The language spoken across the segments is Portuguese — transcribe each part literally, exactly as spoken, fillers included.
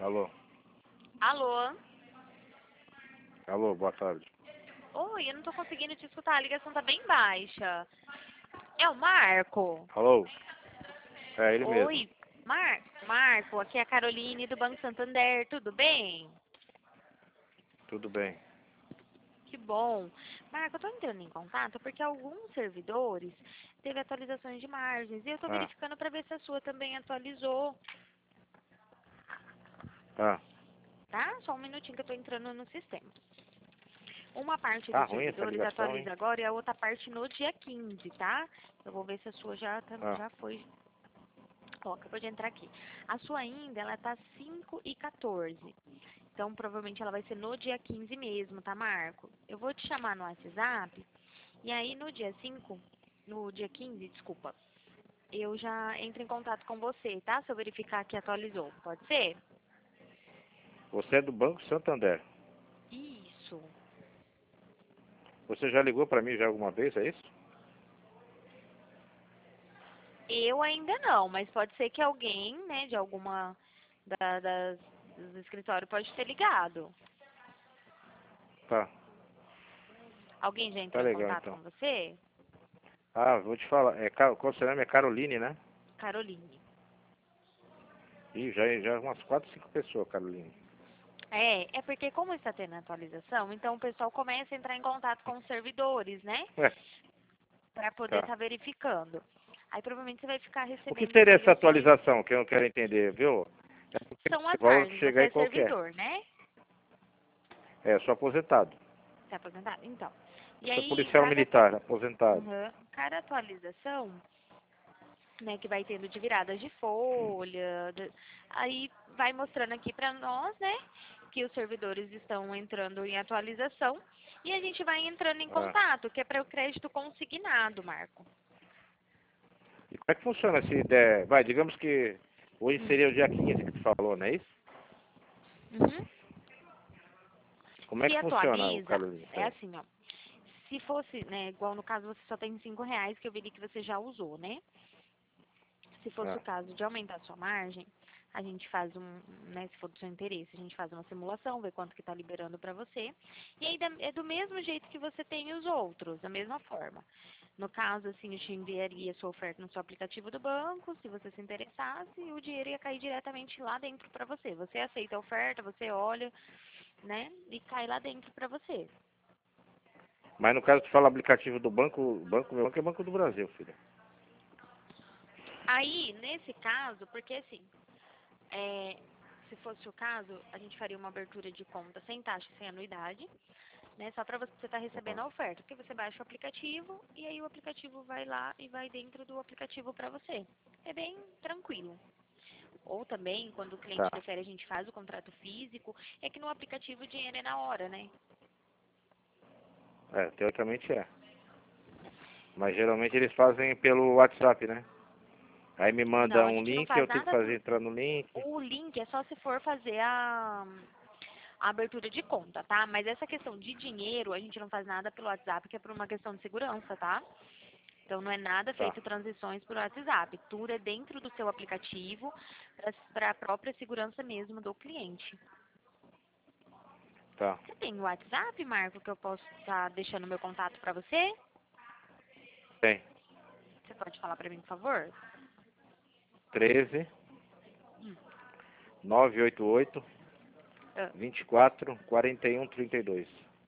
Alô? Alô? Alô, boa tarde. Oi, eu não tô conseguindo te escutar, a ligação tá bem baixa. É o Marco? Alô? É ele mesmo. Oi, Mar Marco, aqui é a Caroline do Banco Santander, tudo bem? Tudo bem. Que bom. Marco, eu tô entrando em contato porque alguns servidores teve atualizações de margens e eu tô Ah, verificando para ver se a sua também atualizou, ah. tá? Só um minutinho que eu tô entrando no sistema. Uma parte Tá dos ruim essa servidores ligação, hein? atualiza agora e a outra parte no dia quinze, tá? Eu vou ver se a sua já, tá- Ah, já foi. Ó, acabou de entrar aqui. A sua ainda, ela tá cinco e quatorze. Então, provavelmente ela vai ser no dia quinze mesmo, tá, Marco? Eu vou te chamar no WhatsApp. E aí, no dia cinco, no dia quinze, desculpa, eu já entro em contato com você, tá? Se eu verificar que atualizou. Pode ser? você é do Banco Santander. Isso. Você já ligou pra mim já alguma vez, é isso? Eu ainda não, mas pode ser que alguém, né, de alguma da, das, dos escritórios pode ter ligado. Tá, Alguém já tá entrou em legal contato então. com você? Ah, vou te falar. É, Car- qual seu nome? É Caroline, né? Caroline. Ih, já, já umas quatro, cinco pessoas, Caroline. É, é porque como está tendo atualização, então o pessoal começa a entrar em contato com os servidores, né? É, Para poder tá. estar verificando. Aí provavelmente você vai ficar O que recebendo seria essa atualizações. atualização que eu não quero entender, viu? É porque São esse as valor que margens, chega você aí é qualquer. servidor, né? É, eu sou aposentado. Você é aposentado? Então. Eu E sou aí, policial cada, atua- militar, aposentado. Uhum. Cada atualização, né, que vai tendo de viradas de folha, de- aí vai mostrando aqui para nós, né, que os servidores estão entrando em atualização e a gente vai entrando em Ah. contato, que é para o crédito consignado, Marco. E como é que funciona se der... Vai, digamos que hoje Hum. seria o dia quinze que tu falou, não é isso? Uhum. Como é Se que funciona, o atualiza, Carolina? é assim, ó. Se fosse, né, igual no caso você só tem cinco reais, que eu vi que você já usou, né? Se fosse Ah, o caso de aumentar a sua margem, a gente faz um, né, se for do seu interesse, a gente faz uma simulação, vê quanto que está liberando para você. E aí da- é do mesmo jeito que você tem os outros, da mesma forma. No caso, assim, eu te enviaria a sua oferta no seu aplicativo do banco, se você se interessasse, o dinheiro ia cair diretamente lá dentro para você. Você aceita a oferta, você olha, né, e cai lá dentro para você. mas no caso tu fala aplicativo do banco, o banco, meu banco é Banco do Brasil, filho. Aí, nesse caso, porque assim, é, se fosse o caso, a gente faria uma abertura de conta sem taxa, sem anuidade, né? Só para você estar recebendo a oferta, porque você baixa o aplicativo e aí o aplicativo vai lá e vai dentro do aplicativo para você. É bem tranquilo. Ou também, quando o cliente Tá. prefere, a gente faz o contrato físico, é que no aplicativo o dinheiro é na hora, né? É, teoricamente é. Mas geralmente eles fazem pelo WhatsApp, né? Aí me Não, manda a um gente não link, faz eu tenho que nada fazer por... entrar no link. O link é só se for fazer a a abertura de conta, tá? Mas essa questão de dinheiro, a gente não faz nada pelo WhatsApp, que é por uma questão de segurança, tá? Então não é nada Tá, feito transições por WhatsApp. Tudo é dentro do seu aplicativo para a própria segurança mesmo do cliente. tá. Você tem o WhatsApp, Marco, que eu posso estar deixando meu contato para você? Tem. Você pode falar para mim, por favor? treze, Hum. nove oito oito, Ah, vinte e quatro, quarenta e um, trinta e dois.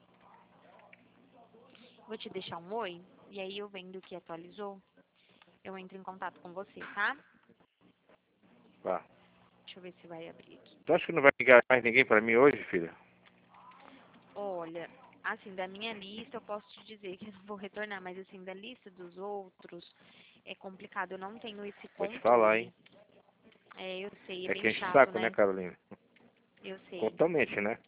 vou te deixar um oi e aí eu vendo que atualizou, eu entro em contato com você, tá? Tá. Deixa eu ver se vai abrir aqui. Tu acha que não vai ligar mais ninguém pra mim hoje, filha? Olha, assim, da minha lista eu posso te dizer que eu não vou retornar, mas assim, da lista dos outros é complicado, eu não tenho esse Vou te falar, controle. hein? É, eu sei, é É que bem enche o chato, saco, né, né? Carolina? Eu sei. Totalmente, né?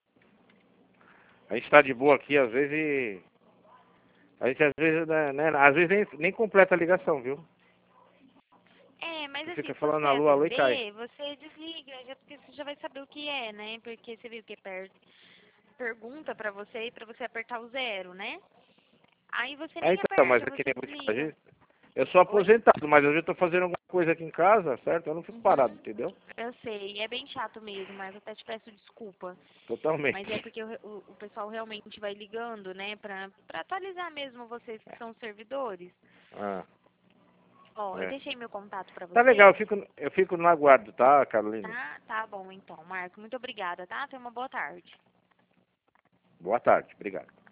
A gente tá de boa aqui, às vezes, e... A gente, às vezes, né, né, às vezes nem, nem completa a ligação, viu? É, mas Tu assim, fica se falando você alô, alô e cai. atender, você desliga, já porque você já vai saber o que é, né? Porque você viu que per pergunta pra você e pra você apertar o zero, né? Aí você Ah, nem então, mas aperta, é que você nem vou te falar, às desliga. vezes, Eu sou aposentado, mas hoje eu tô fazendo alguma coisa aqui em casa, certo? Eu não fico Uhum. parado, entendeu? Eu sei, é bem chato mesmo, mas até te peço desculpa. Totalmente. Mas é porque o, o, o pessoal realmente vai ligando, né, pra, pra atualizar mesmo vocês que são servidores. Ah, Ó, eu é. deixei meu contato pra Tá legal, eu vocês. fico, eu fico no aguardo, tá, Carolina? Tá, tá bom então, Marco. Muito obrigada, tá? Tenha uma boa tarde. Boa tarde, obrigado.